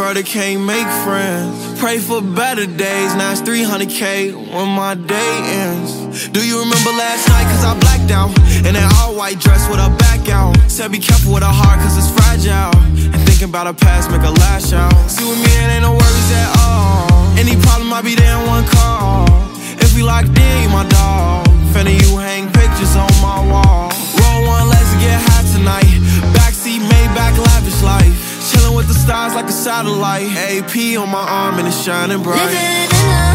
brother can't make friends. Pray for better days, now it's 300K when my day ends. Do you remember last night, cause I blacked out in that all-white dress with her back out. Said be careful with her heart cause it's fragile, and thinking about her past make her lash out. See with me it ain't no worries at all. Any problem I'll be there in one call. If we locked in, you my dog. Finna you hang pictures on my wall. Roll one, let's get high tonight. Backseat, Maybach, lavish life. Chillin' with the stars like a satellite. AP on my arm and it's shining bright. Living in